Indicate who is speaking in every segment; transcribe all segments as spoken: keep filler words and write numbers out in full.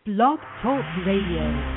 Speaker 1: Blog Talk Radio.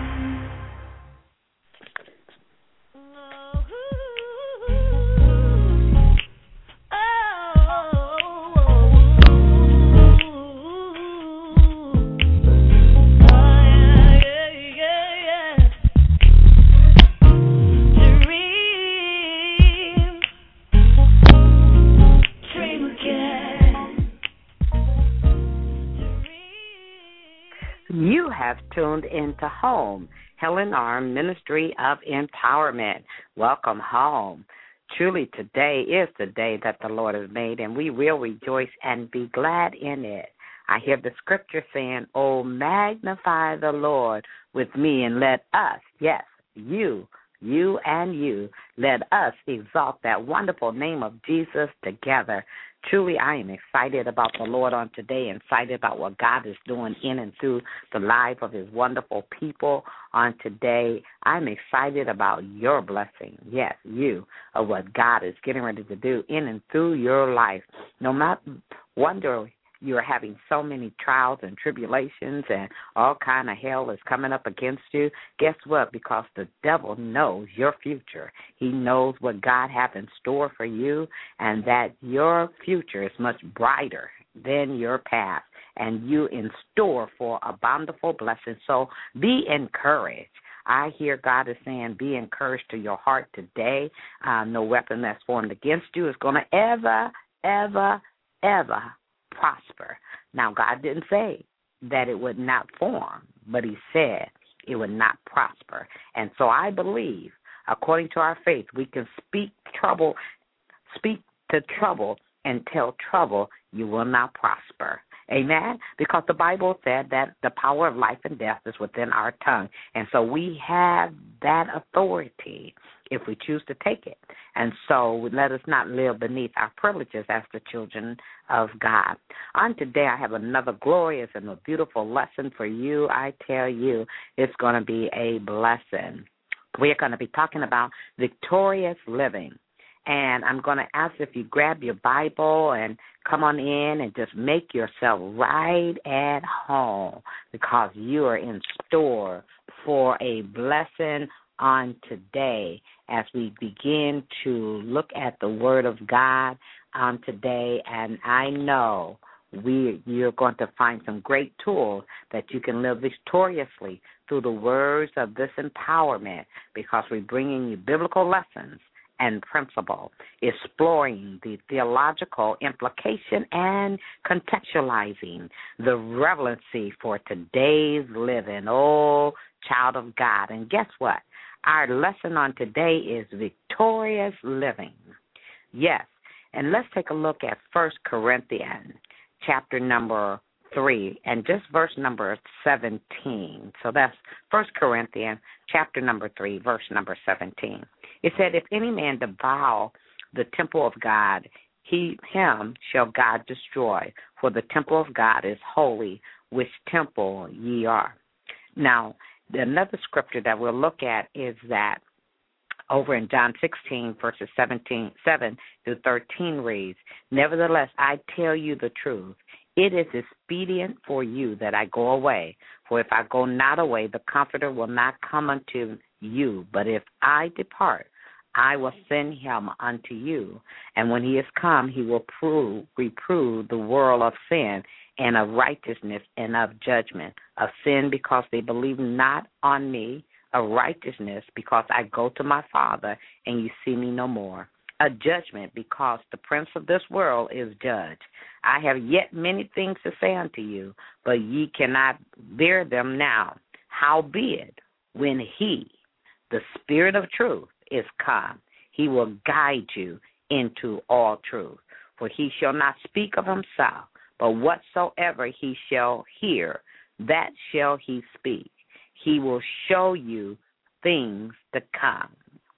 Speaker 2: You have tuned into Home, Helen Arm Ministry of Empowerment. Welcome home. Truly, today is the day that the Lord has made, and we will rejoice and be glad in it. I hear the scripture saying, "Oh, magnify the Lord with me, and let us," yes, you, you and you, let us exalt that wonderful name of Jesus together. Truly, I am excited about the Lord on today, excited about what God is doing in and through the life of his wonderful people on today. I'm excited about your blessing, yes, you, of what God is getting ready to do in and through your life. No matter, wonder you're having so many trials and tribulations and all kind of hell is coming up against you. Guess what? Because the devil knows your future. He knows what God has in store for you, and that your future is much brighter than your past, and you in store for a bountiful blessing. So be encouraged. I hear God is saying, be encouraged to your heart today. Uh, no weapon that's formed against you is going to ever, ever, ever prosper. Now, God didn't say that it would not form, but he said it would not prosper. And so I believe, according to our faith, we can speak trouble, speak to trouble and tell trouble you will not prosper. Amen? Because the Bible said that the power of life and death is within our tongue. And so we have that authority if we choose to take it. And so let us not live beneath our privileges as the children of God. On today, I have another glorious and a beautiful lesson for you. I tell you, it's going to be a blessing. We're going to be talking about victorious living. And I'm going to ask if you grab your Bible and come on in and just make yourself right at home, because you are in store for a blessing on today as we begin to look at the Word of God on today. And I know we you're going to find some great tools that you can live victoriously through the words of this empowerment, because we're bringing you biblical lessons and principle, exploring the theological implication and contextualizing the relevancy for today's living. Oh, child of God. And guess what? Our lesson on today is victorious living. Yes, and let's take a look at First Corinthians chapter number three and just verse number seventeen. So that's First Corinthians chapter number three, verse number seventeen. It said, "If any man defile the temple of God, he him shall God destroy, for the temple of God is holy, which temple ye are." Now, another scripture that we'll look at is that over in John sixteen, verses seventeen, seven through thirteen reads, "Nevertheless, I tell you the truth. It is expedient for you that I go away. For if I go not away, the Comforter will not come unto you. But if I depart, I will send him unto you. And when he is come, he will prove, reprove the world of sin and of righteousness and of judgment. Of sin, because they believe not on me. Of righteousness, because I go to my Father, and you see me no more. A judgment, because the prince of this world is judged. I have yet many things to say unto you, but ye cannot bear them now. Howbeit, when he, the Spirit of truth, is come, he will guide you into all truth. For he shall not speak of himself, but whatsoever he shall hear, that shall he speak. He will show you things to come."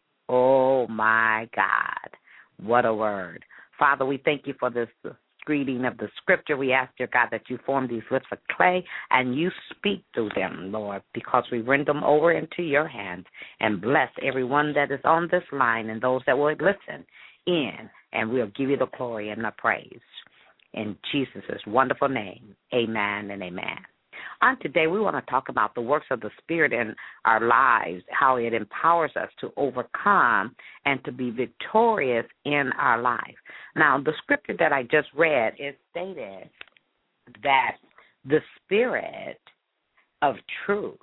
Speaker 2: Oh, my God. What a word. Father, we thank you for this reading of the scripture. We ask, dear God, that you form these lips of clay and you speak through them, Lord, because we render them over into your hands, and bless everyone that is on this line and those that will listen in, and we'll give you the glory and the praise. In Jesus' wonderful name, amen and amen. On today, we want to talk about the works of the Spirit in our lives, how it empowers us to overcome and to be victorious in our life. Now, the scripture that I just read, it stated that the Spirit of truth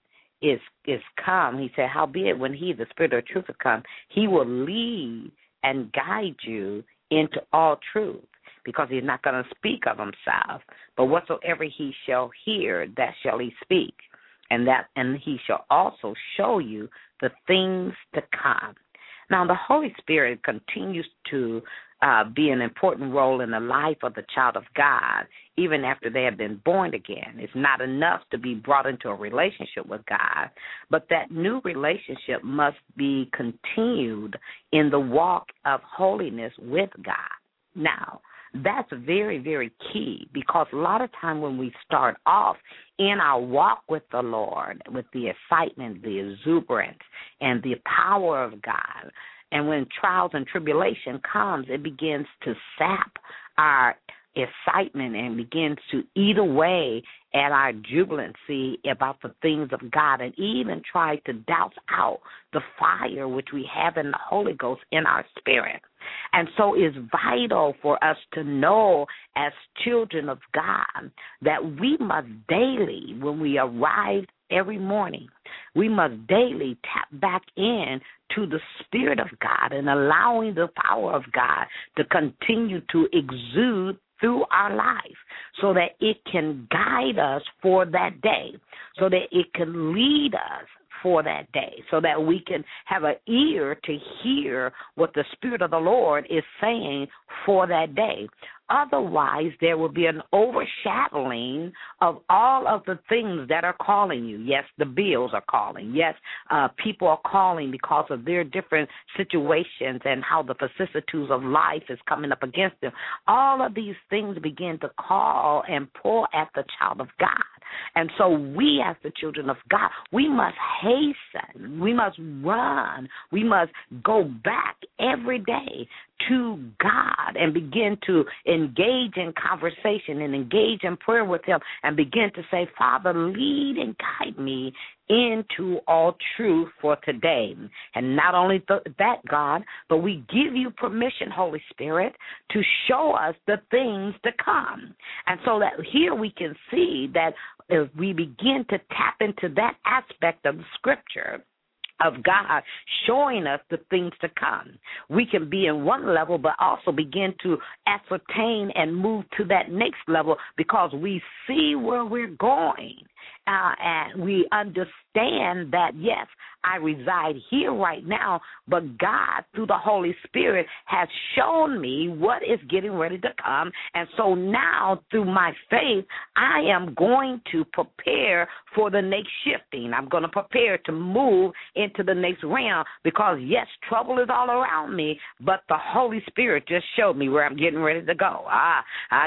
Speaker 2: is is come. He said, howbeit when he, the Spirit of truth, is come, he will lead and guide you into all truth, because he's not going to speak of himself, but whatsoever he shall hear, that shall he speak, and that and he shall also show you the things to come. Now, the Holy Spirit continues to uh, be an important role in the life of the child of God, even after they have been born again. It's not enough to be brought into a relationship with God, but that new relationship must be continued in the walk of holiness with God. Now, that's very, very key, because a lot of time when we start off in our walk with the Lord, with the excitement, the exuberance, and the power of God, and when trials and tribulation comes, it begins to sap our excitement and begins to eat away at our jubilancy about the things of God, and even try to douse out the fire which we have in the Holy Ghost in our spirit. And so it's vital for us to know as children of God that we must daily, when we arrive every morning, we must daily tap back in to the Spirit of God and allowing the power of God to continue to exude through our life, so that it can guide us for that day, so that it can lead us for that day, so that we can have an ear to hear what the Spirit of the Lord is saying for that day. Otherwise, there will be an overshadowing of all of the things that are calling you. Yes, the bills are calling. Yes, uh, people are calling because of their different situations and how the vicissitudes of life is coming up against them. All of these things begin to call and pull at the child of God. And so we, as the children of God, we must hasten, we must run, we must go back every day to God and begin to engage in conversation and engage in prayer with him and begin to say, Father, lead and guide me into all truth for today. And not only th- that, God, but we give you permission, Holy Spirit, to show us the things to come. And so that here we can see that if we begin to tap into that aspect of the scripture, of God showing us the things to come, we can be in one level but also begin to ascertain and move to that next level, because we see where we're going. Uh, and we understand that, yes, I reside here right now, but God, through the Holy Spirit, has shown me what is getting ready to come. And so now, through my faith, I am going to prepare for the next shifting. I'm going to prepare to move into the next realm, because, yes, trouble is all around me, but the Holy Spirit just showed me where I'm getting ready to go. Ah, ah,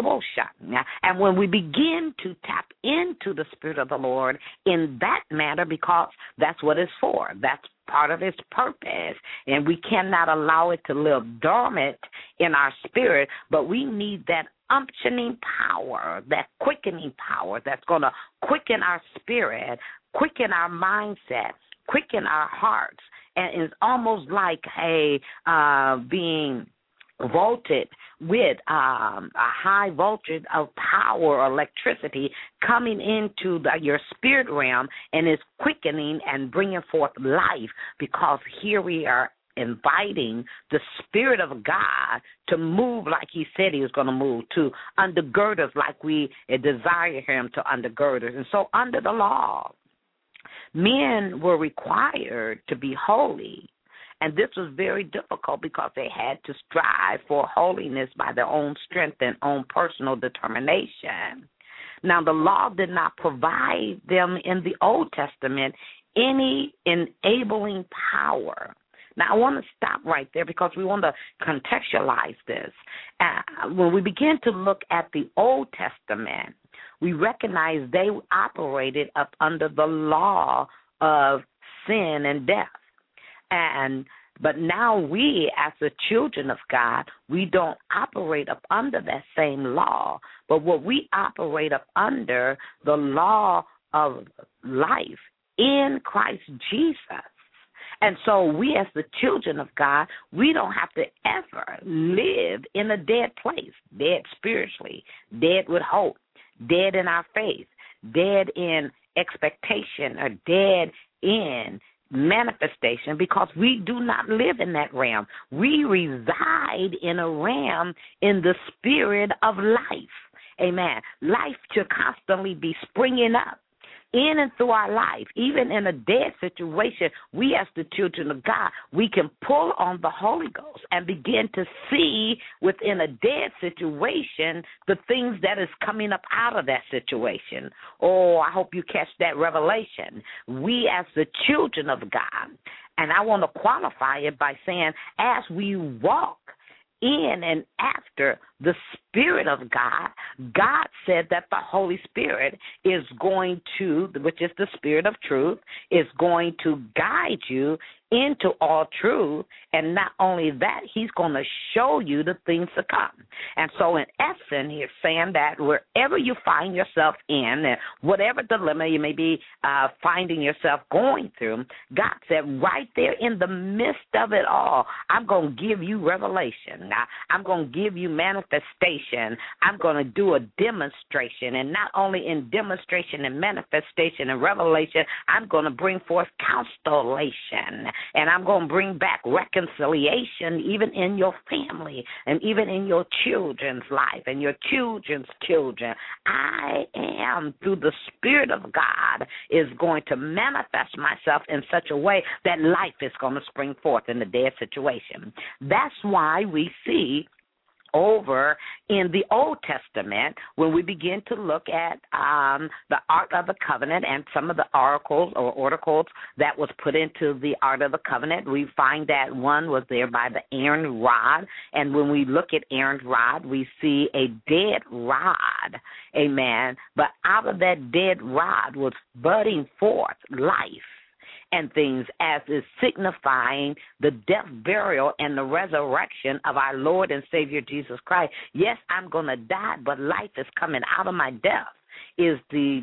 Speaker 2: and when we begin to tap into the Spirit of the Lord in that manner, because that's what it's for. That's part of its purpose, and we cannot allow it to live dormant in our spirit, but we need that unctioning power, that quickening power that's going to quicken our spirit, quicken our mindset, quicken our hearts, and it's almost like a uh, being volted with um, a high voltage of power or electricity coming into the, your spirit realm, and is quickening and bringing forth life, because here we are inviting the Spirit of God to move like he said he was going to move, to undergird us like we desire him to undergird us. And so under the law, men were required to be holy. And this was very difficult because they had to strive for holiness by their own strength and own personal determination. Now, the law did not provide them in the Old Testament any enabling power. Now, I want to stop right there because we want to contextualize this. Uh, when we begin to look at the Old Testament, we recognize they operated up under the law of sin and death. And But now we, as the children of God, we don't operate up under that same law, but what we operate up under the law of life in Christ Jesus. And so we, as the children of God, we don't have to ever live in a dead place, dead spiritually, dead with hope, dead in our faith, dead in expectation, or dead in manifestation, because we do not live in that realm. We reside in a realm in the spirit of life. Amen. Life should constantly be springing up in and through our life. Even in a dead situation, we as the children of God, we can pull on the Holy Ghost and begin to see within a dead situation the things that is coming up out of that situation. Oh, I hope you catch that revelation. We as the children of God, and I want to qualify it by saying, as we walk in and after the Spirit of God, God said that the Holy Spirit is going to, which is the Spirit of truth, is going to guide you into all truth. And not only that, he's going to show you the things to come. And so in essence, he's saying that wherever you find yourself in, and whatever dilemma you may be uh, finding yourself going through, God said right there in the midst of it all, I'm going to give you revelation. Now, I'm going to give you manifestation. I'm going to do a demonstration. And not only in demonstration and manifestation and revelation, I'm going to bring forth constellation. And I'm going to bring back reconciliation even in your family and even in your children's life and your children's children. I am, through the Spirit of God, is going to manifest myself in such a way that life is going to spring forth in the dead situation. That's why we see over in the Old Testament, when we begin to look at um, the Ark of the Covenant and some of the oracles or oracles that was put into the Ark of the Covenant, we find that one was there by the Aaron rod. And when we look at Aaron's rod, we see a dead rod, amen. But out of that dead rod was budding forth life and things, as is signifying the death, burial, and the resurrection of our Lord and Savior Jesus Christ. Yes, I'm going to die, but life is coming out of my death, is the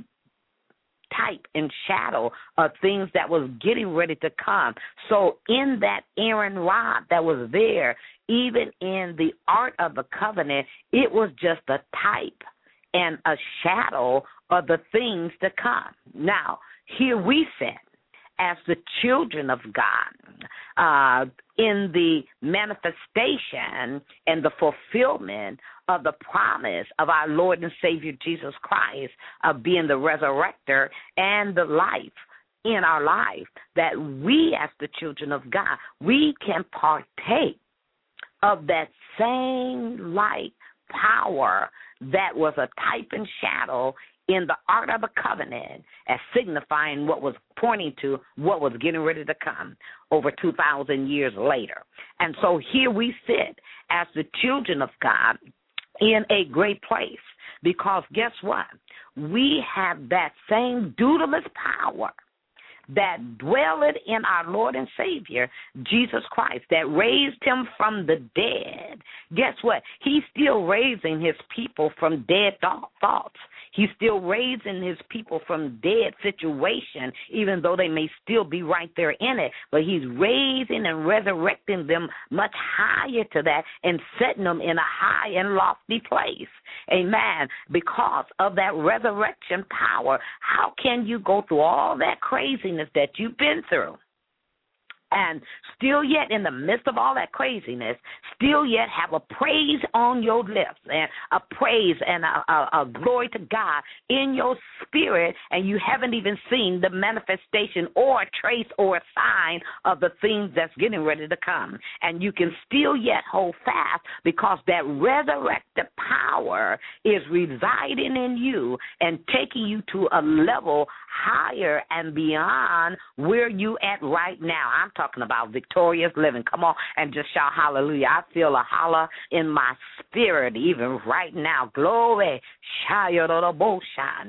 Speaker 2: type and shadow of things that was getting ready to come. So in that Aaron rod that was there, even in the Ark of the Covenant, it was just a type and a shadow of the things to come. Now, here we sit as the children of God, uh, in the manifestation and the fulfillment of the promise of our Lord and Savior Jesus Christ of being the resurrector and the life in our life, that we as the children of God, we can partake of that same light power that was a type and shadow in the Ark of the Covenant, as signifying what was pointing to what was getting ready to come over two thousand years later. And so here we sit as the children of God in a great place, because guess what? We have that same dunamis power that dwelleth in our Lord and Savior, Jesus Christ, that raised him from the dead. Guess what? He's still raising his people from dead thoughts. He's still raising his people from dead situation, even though they may still be right there in it. But he's raising and resurrecting them much higher to that and setting them in a high and lofty place. Amen. Because of that resurrection power, how can you go through all that craziness that you've been through and still yet in the midst of all that craziness, still yet have a praise on your lips and a praise and a, a, a glory to God in your spirit, and you haven't even seen the manifestation or a trace or a sign of the things that's getting ready to come. And you can still yet hold fast because that resurrected power is residing in you and taking you to a level higher and beyond where you at right now. I'm talking about victorious living. Come on and just shout hallelujah. I feel a holler in my spirit even right now. Glory.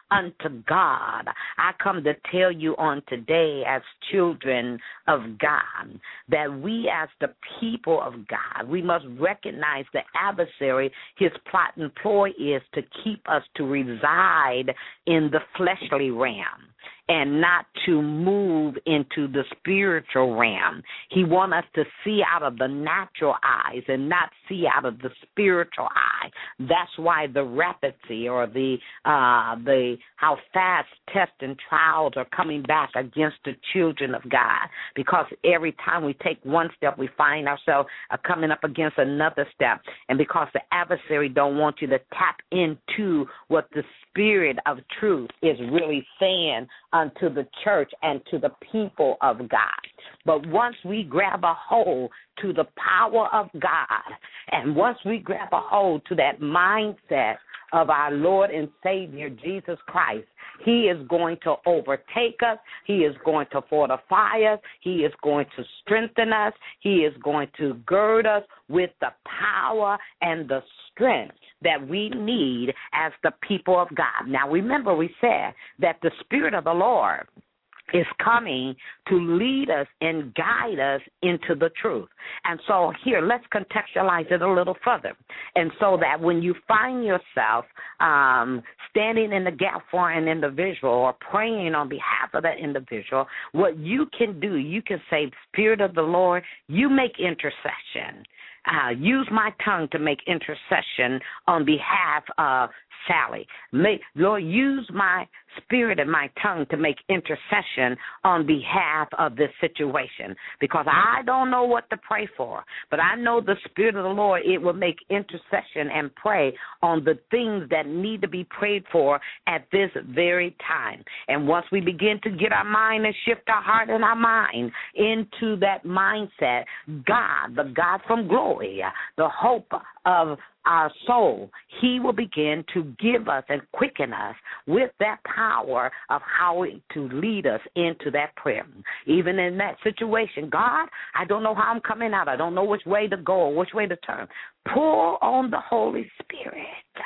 Speaker 2: unto God. I come to tell you on today as children of God that we as the people of God, we must recognize the adversary, his plot and ploy is to keep us to reside in the fleshly realm and not to move into the spiritual realm. He wants us to see out of the natural eyes and not see out of the spiritual eye. That's why the rapidity or the uh, the how fast tests and trials are coming back against the children of God, because every time we take one step, we find ourselves uh, coming up against another step, and because the adversary don't want you to tap into what the Spirit of truth is really saying unto the church and to the people of God. But once we grab a hold to the power of God, and once we grab a hold to that mindset of our Lord and Savior, Jesus Christ, he is going to overtake us. He is going to fortify us. He is going to strengthen us. He is going to gird us with the power and the strength that we need as the people of God. Now, remember, we said that the Spirit of the Lord is coming to lead us and guide us into the truth. And so here, let's contextualize it a little further. And so that when you find yourself um, standing in the gap for an individual or praying on behalf of that individual, what you can do, you can say, Spirit of the Lord, you make intercession. Uh, use my tongue to make intercession on behalf of Sally. May, Lord, use my spirit and my tongue to make intercession on behalf of this situation, because I don't know what to pray for, but I know the Spirit of the Lord, it will make intercession and pray on the things that need to be prayed for at this very time. And once we begin to get our mind and shift our heart and our mind into that mindset, God, the God from glory, the hope of our soul, he will begin to give us and quicken us with that power of how to lead us into that prayer. Even in that situation, God, I don't know how I'm coming out. I don't know which way to go or which way to turn. Pull on the Holy Spirit.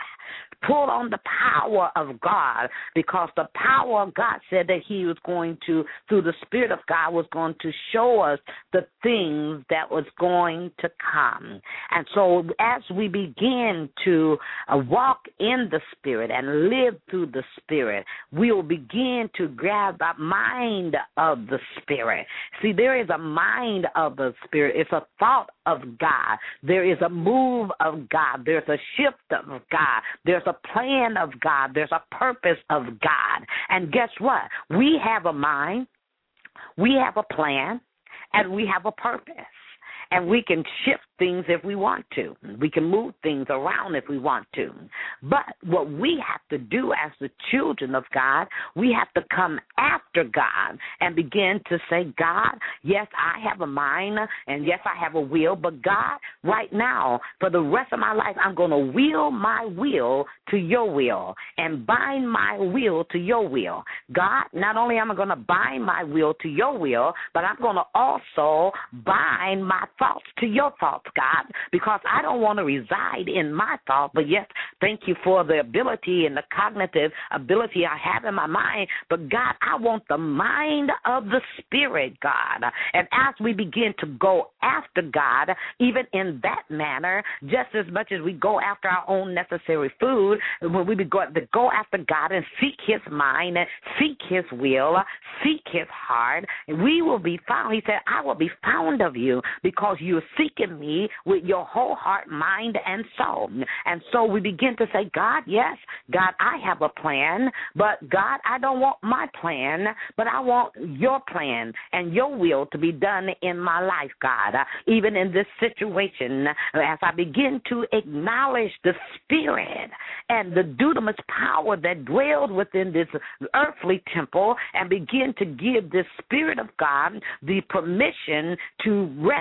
Speaker 2: Pull on the power of God, because the power of God said that he was going to, through the Spirit of God, was going to show us the things that was going to come. And so as we begin to uh, walk in the Spirit and live through the Spirit, we will begin to grab the mind of the Spirit. See, there is a mind of the Spirit. It's a thought of God. There is a move of God. There's a shift of God. There's a plan of God. There's a purpose of God. And guess what? We have a mind, we have a plan, and we have a purpose. And we can shift things if we want to. We can move things around if we want to. But what we have to do as the children of God, we have to come after God and begin to say, God, yes, I have a mind, and yes, I have a will, but God, right now, for the rest of my life, I'm going to will my will to your will and bind my will to your will. God, not only am I going to bind my will to your will, but I'm going to also bind my thoughts to your thoughts, God, because I don't want to reside in my thought, but yes, thank you for the ability and the cognitive ability I have in my mind, but God, I want the mind of the Spirit, God. And as we begin to go after God, even in that manner, just as much as we go after our own necessary food, when we go to go after God and seek his mind, seek his will, seek his heart, we will be found. He said, I will be found of you because you're seeking me with your whole heart, mind, and soul. And so we begin to say, God, yes, God, I have a plan, but God, I don't want my plan, but I want your plan and your will to be done in my life, God. Uh, even in this situation, as I begin to acknowledge the Spirit and the dunamis power that dwelled within this earthly temple and begin to give the Spirit of God the permission to rest, rule,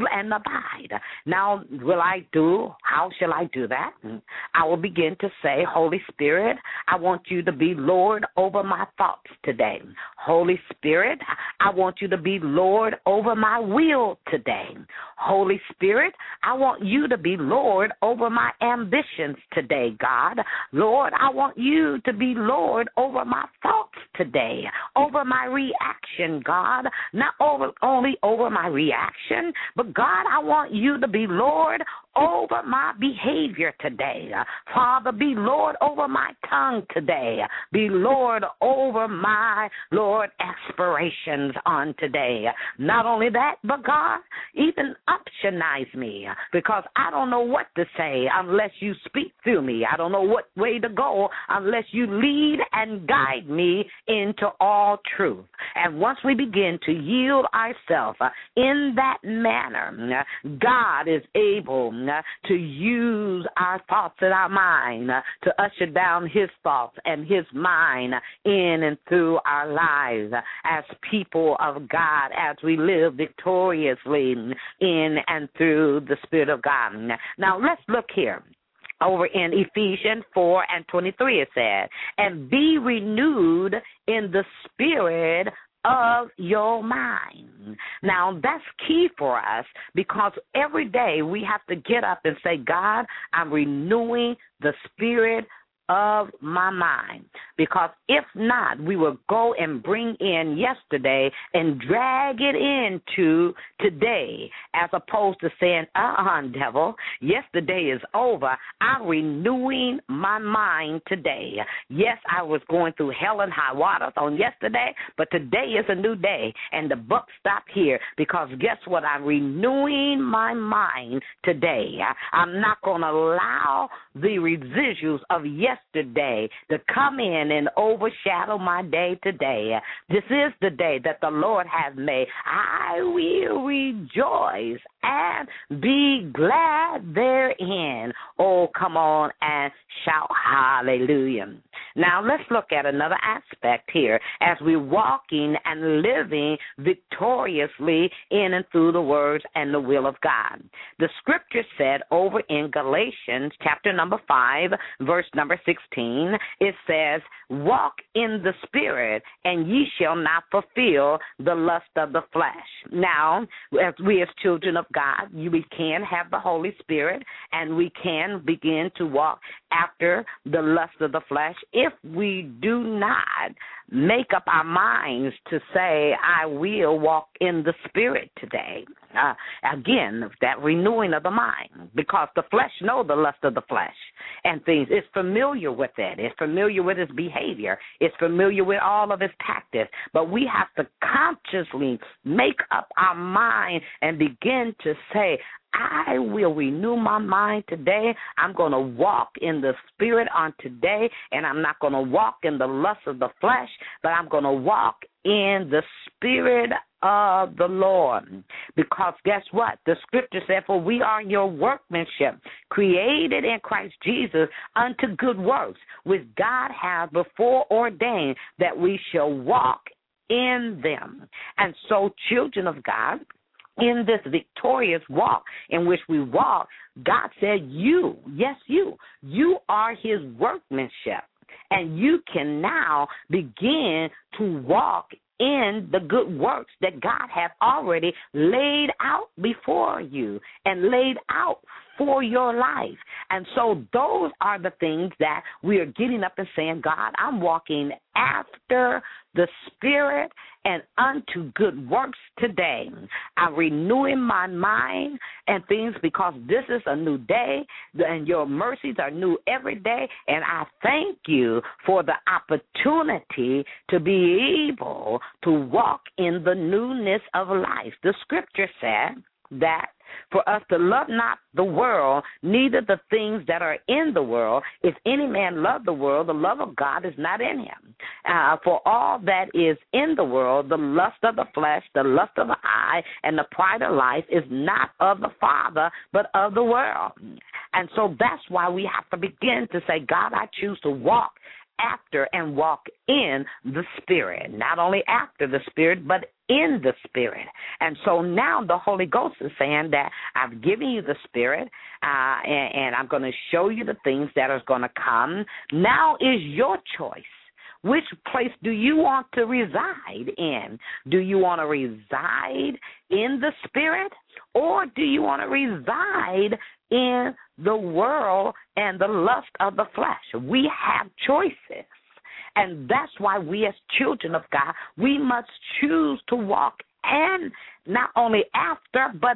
Speaker 2: rule and abide. Now, will I do, how shall I do that? I will begin to say, Holy Spirit, I want you to be Lord over my thoughts today. Holy Spirit, I want you to be Lord over my will today. Holy Spirit, I want you to be Lord over my ambitions today, God. Lord, I want you to be Lord over my thoughts today, over my reaction, God. Not over, only over my reaction, but God, I want you to be Lord over my behavior today. Father, be Lord over my tongue today. Be Lord over my, Lord, aspirations on today. Not only that, but God, even optionize me, because I don't know what to say unless you speak through me. I don't know what way to go unless you lead and guide me into all truth. And once we begin to yield ourselves in that manner, God is able to use our thoughts and our mind to usher down his thoughts and his mind in and through our lives as people of God, as we live victoriously in and through the Spirit of God. Now, let's look here. Over in Ephesians four and twenty-three, it said, and be renewed in the spirit of your mind. Now, that's key for us, because every day we have to get up and say, God, I'm renewing the spirit of my mind, because if not, we will go and bring in yesterday and drag it into today, as opposed to saying, uh-uh, devil, yesterday is over. I'm renewing my mind today. Yes, I was going through hell and high waters on yesterday, but today is a new day, and the buck stopped here, because guess what? I'm renewing my mind today. I'm not going to allow the residuals of yesterday Yesterday to come in and overshadow my day today. This is the day that the Lord has made. I will rejoice and be glad therein. Oh, come on and shout hallelujah. Now, let's look at another aspect here as we're walking and living victoriously in and through the words and the will of God. The scripture said over in Galatians chapter number five, verse number sixteen, it says, walk in the Spirit, and ye shall not fulfill the lust of the flesh. Now, as we as children of God, we can have the Holy Spirit, and we can begin to walk after the lust of the flesh if we do not make up our minds to say, I will walk in the Spirit today. Uh, again, that renewing of the mind, because the flesh knows the lust of the flesh and things. It's familiar with it. It's familiar with its behavior. It's familiar with all of its tactics. But we have to consciously make up our mind and begin to say, I will renew my mind today. I'm going to walk in the Spirit on today, and I'm not going to walk in the lust of the flesh, but I'm going to walk in the Spirit of the Lord. Because guess what? The scripture said, for we are your workmanship, created in Christ Jesus unto good works, which God has before ordained that we shall walk in them. And so, children of God, in this victorious walk in which we walk, God said, you, yes, you, you are his workmanship, and you can now begin to walk in the good works that God has already laid out before you and laid out for your life. And so those are the things that we are getting up and saying, God, I'm walking after the Spirit and unto good works today. I'm renewing my mind and things, because this is a new day and your mercies are new every day. And I thank you for the opportunity to be able to walk in the newness of life. The scripture said that for us to love not the world, neither the things that are in the world. If any man love the world, the love of God is not in him. Uh, for all that is in the world, the lust of the flesh, the lust of the eye, and the pride of life is not of the Father, but of the world. And so that's why we have to begin to say, God, I choose to walk after and walk in the Spirit. Not only after the Spirit, but in the Spirit. And so now the Holy Ghost is saying that I've given you the Spirit, uh, and, and I'm going to show you the things that are going to come. Now is your choice. Which place do you want to reside in? Do you want to reside in the Spirit, or do you want to reside in the world and the lust of the flesh? We have choices. And that's why we as children of God, we must choose to walk and not only after, but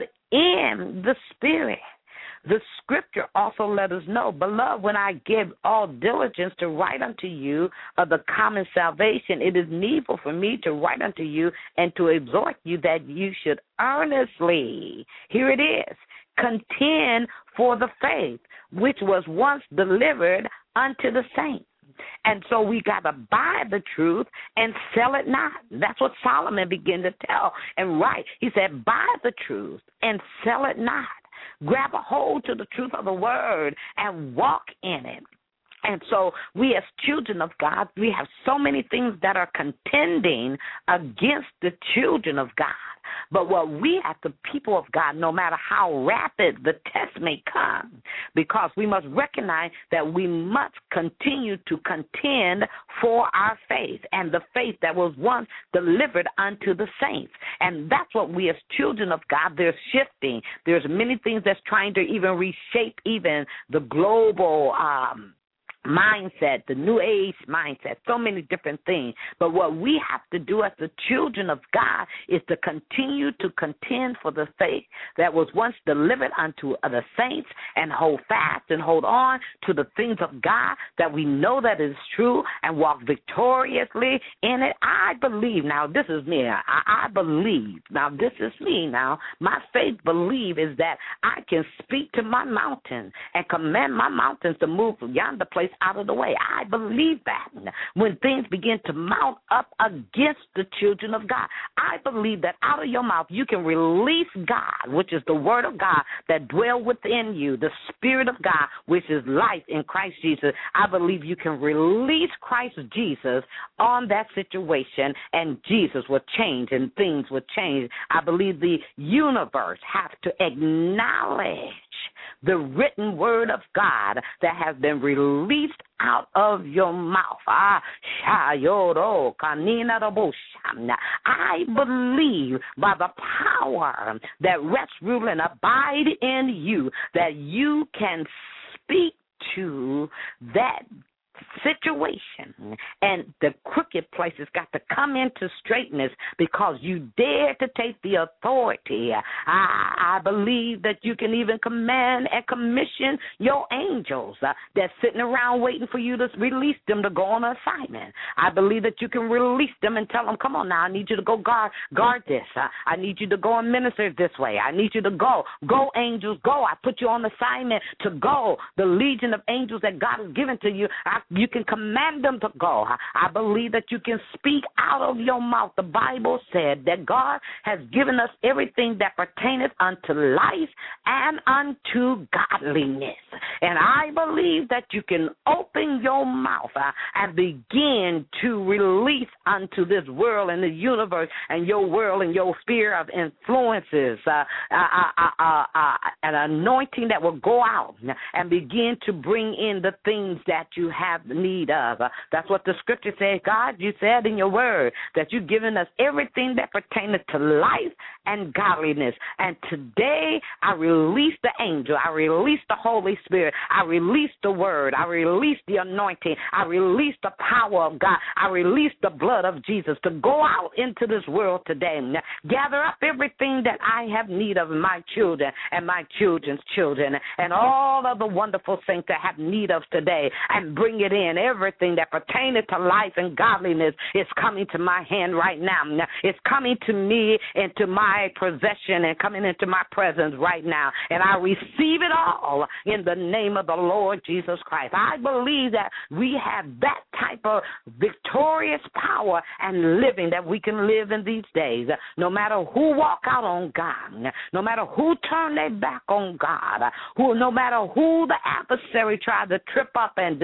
Speaker 2: in the Spirit. The scripture also let us know, beloved, when I give all diligence to write unto you of the common salvation, it is needful for me to write unto you and to exhort you that you should earnestly, here it is, contend for the faith which was once delivered unto the saints. And so we got to buy the truth and sell it not. That's what Solomon began to tell and write. He said, buy the truth and sell it not. Grab a hold to the truth of the word and walk in it. And so we as children of God, we have so many things that are contending against the children of God. But what we as the people of God, no matter how rapid the test may come, because we must recognize that we must continue to contend for our faith and the faith that was once delivered unto the saints. And that's what we as children of God, there's shifting. There's many things that's trying to even reshape even the global um mindset, the new age mindset, so many different things. But what we have to do as the children of God is to continue to contend for the faith that was once delivered unto the saints and hold fast and hold on to the things of God that we know that is true and walk victoriously in it. I believe, now this is me, I, I believe, now this is me now, my faith believe is that I can speak to my mountain and command my mountains to move from yonder place out of the way. I believe that when things begin to mount up against the children of God, I believe that out of your mouth you can release God, which is the word of God that dwell within you, the Spirit of God, which is life in Christ Jesus. I believe you can release Christ Jesus on that situation, and Jesus will change and things will change. I believe the universe has to acknowledge the written word of God that has been released out of your mouth. Ah, I believe by the power that rests, rule, and abide in you that you can speak to that situation, and the crooked places got to come into straightness because you dare to take the authority. I, I believe that you can even command and commission your angels uh, that's sitting around waiting for you to release them to go on an assignment. I believe that you can release them and tell them, come on now, I need you to go guard, guard this. Uh, I need you to go and minister this way. I need you to go. Go, angels, go. I put you on assignment to go. The legion of angels that God has given to you, I, you can command them to go. I believe that you can speak out of your mouth. The Bible said that God has given us everything that pertaineth unto life and unto godliness. And I believe that you can open your mouth uh, and begin to release unto this world and the universe and your world and your sphere of influences uh, uh, uh, uh, uh, an anointing that will go out and begin to bring in the things that you have need of. Uh, that's what the scripture says. God, you said in your word that you've given us everything that pertaineth to life and godliness. And today I release the angel. I release the Holy Spirit. I release the word. I release the anointing. I release the power of God. I release the blood of Jesus to go out into this world today. Gather up everything that I have need of, my children and my children's children and all of the wonderful things that have need of today, and bring it in. Everything that pertaineth to life and godliness is coming to my hand right now. It's coming to me into my possession and coming into my presence right now. And I receive it all in the name of the Lord Jesus Christ. I believe that we have that type of victorious power and living that we can live in these days. No matter who walk out on God, no matter who turn their back on God, who, no matter who the adversary tried to trip up and deceive,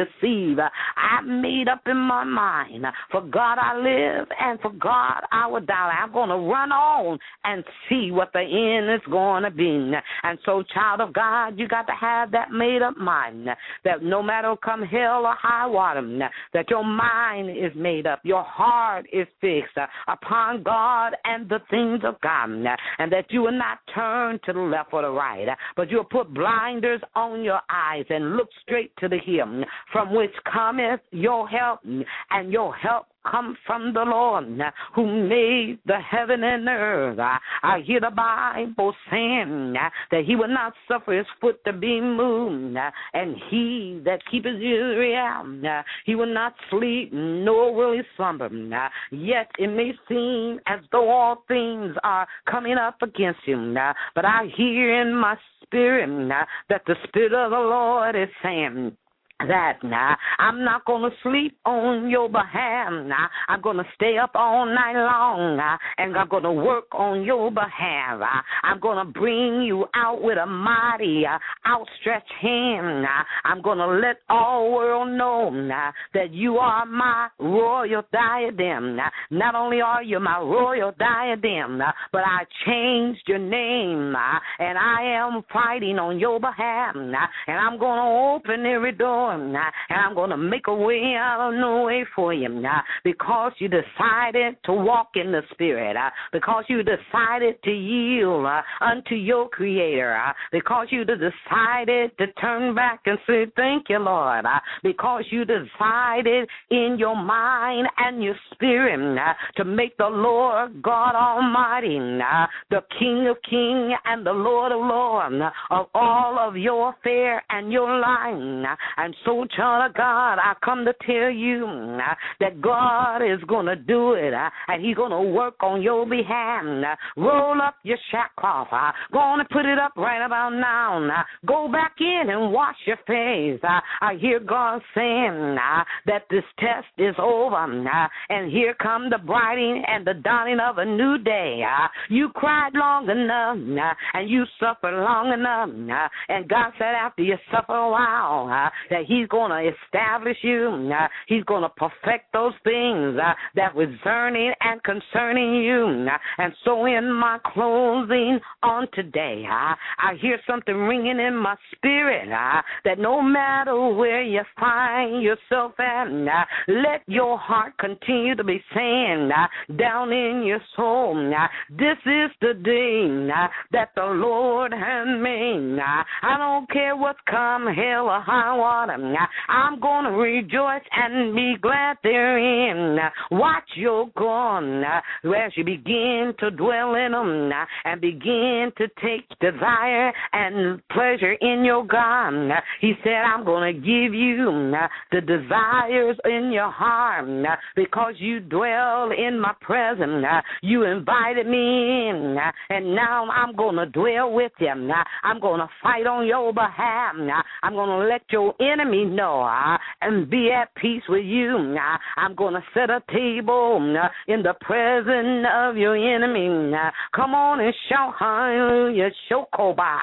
Speaker 2: believe. I made up in my mind. For God I live, and for God I will die. I'm going to run on and see what the end is going to be. And so, child of God, you got to have that made up mind that no matter come hell or high water, that your mind is made up, your heart is fixed upon God and the things of God, and that you will not turn to the left or the right, but you'll put blinders on your eyes and look straight to the hill from which cometh your help, and your help come from the Lord who made the heaven and earth. I, I hear the Bible saying that he will not suffer his foot to be moved, and he that keepeth Israel, he will not sleep, nor will he slumber. Yet it may seem as though all things are coming up against him, but I hear in my spirit that the Spirit of the Lord is saying, that now I'm not going to sleep on your behalf. Now I'm going to stay up all night long, uh, and I'm going to work on your behalf. Uh, I'm going to bring you out with a mighty uh, outstretched hand. Uh, I'm going to let all world know uh, that you are my royal diadem. Uh, not only are you my royal diadem, uh, but I changed your name, uh, and I am fighting on your behalf. Uh, and I'm going to open every door. And I'm going to make a way out of no way for you now, because you decided to walk in the Spirit, uh, because you decided to yield uh, unto your Creator, uh, because you decided to turn back and say, thank you, Lord, uh, because you decided in your mind and your spirit uh, to make the Lord God Almighty, uh, the King of Kings and the Lord of Lords uh, of all of your affair and your line. Uh, and so, child of God, I come to tell you uh, that God is going to do it, uh, and he's going to work on your behalf. Uh, roll up your sackcloth. Uh, go on and put it up right about now. Uh, go back in and wash your face. Uh, I hear God saying uh, that this test is over, uh, and here come the brightening and the dawning of a new day. Uh, you cried long enough, uh, and you suffered long enough, uh, and God said after you suffer a while, uh, that he's going to establish you. Uh, he's going to perfect those things uh, that were concerning and concerning you. Uh, and so in my closing on today, uh, I hear something ringing in my spirit uh, that no matter where you find yourself at, uh, let your heart continue to be saying uh, down in your soul, uh, this is the day uh, that the Lord has made. Uh, I don't care what's come, hell or high water. Uh, I'm going to rejoice and be glad therein. Uh, watch your God uh, as you begin to dwell in them uh, and begin to take desire and pleasure in your God. Uh, he said, I'm going to give you uh, the desires in your heart uh, because you dwell in my presence. Uh, you invited me in, uh, and now I'm going to dwell with you. Uh, I'm going to fight on your behalf. Uh, I'm going to let your enemy know uh, and be at peace with you. Uh, I'm going to set a table uh, in the presence of your enemy. Uh, come on and shout hallelujah. Shokoba.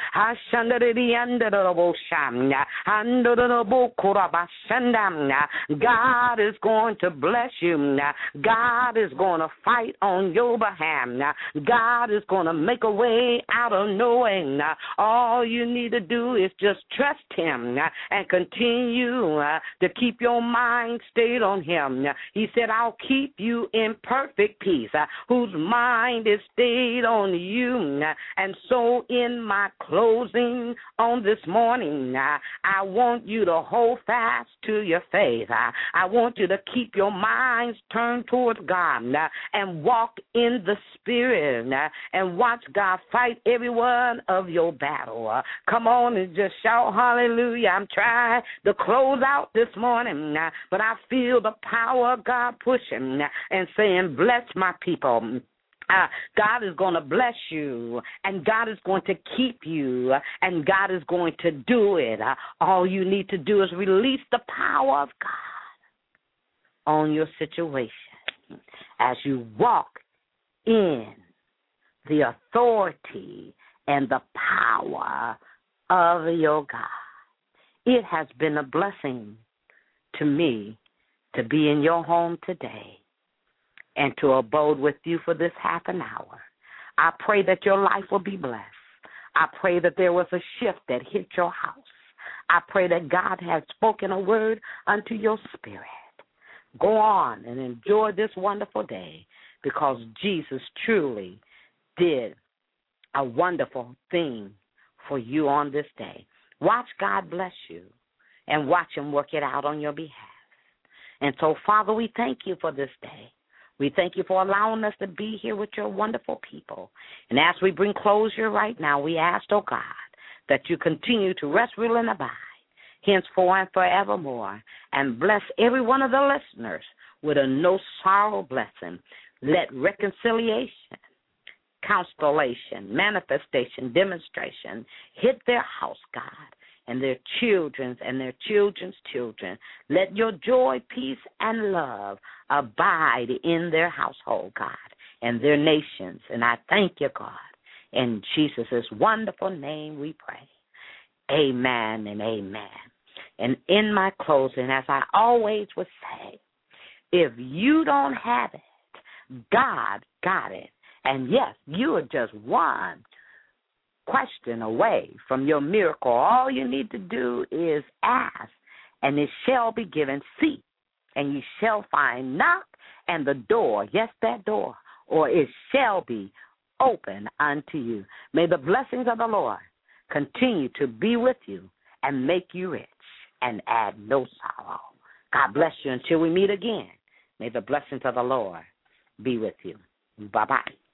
Speaker 2: God is going to bless you. God is going to fight on your behalf. God is going to make a way out of no way. All you need to do is just trust him and continue to keep your mind stayed on him. He said, I'll keep you in perfect peace, whose mind is stayed on you. And so in my closing on this morning, I want you to hold fast to your faith. I want you to keep your minds turned towards God and walk in the Spirit and watch God fight every one of your battle. Come on and just shout hallelujah. I'm trying to close out this morning, but I feel the power of God pushing and saying, bless my people. Uh, God is going to bless you, and God is going to keep you, and God is going to do it. Uh, all you need to do is release the power of God on your situation as you walk in the authority and the power of your God. It has been a blessing to me to be in your home today and to abode with you for this half an hour. I pray that your life will be blessed. I pray that there was a shift that hit your house. I pray that God has spoken a word unto your spirit. Go on and enjoy this wonderful day because Jesus truly did a wonderful thing for you on this day. Watch God bless you and watch him work it out on your behalf. And so, Father, we thank you for this day. We thank you for allowing us to be here with your wonderful people. And as we bring closure right now, we ask, oh God, that you continue to rest, rule, and abide, henceforth and forevermore, and bless every one of the listeners with a no-sorrow blessing. Let reconciliation, constellation, manifestation, demonstration hit their house, God, and their children's and their children's children. Let your joy, peace, and love abide in their household, God, and their nations. And I thank you, God. In Jesus' wonderful name we pray. Amen and amen. And in my closing, as I always would say, if you don't have it, God got it. And yes, you are just one question away from your miracle. All you need to do is ask, and it shall be given. Seek, and you shall find. Knock, and the door, yes, that door, or it shall be open unto you. May the blessings of the Lord continue to be with you and make you rich and add no sorrow. God bless you until we meet again. May the blessings of the Lord be with you. Bye-bye.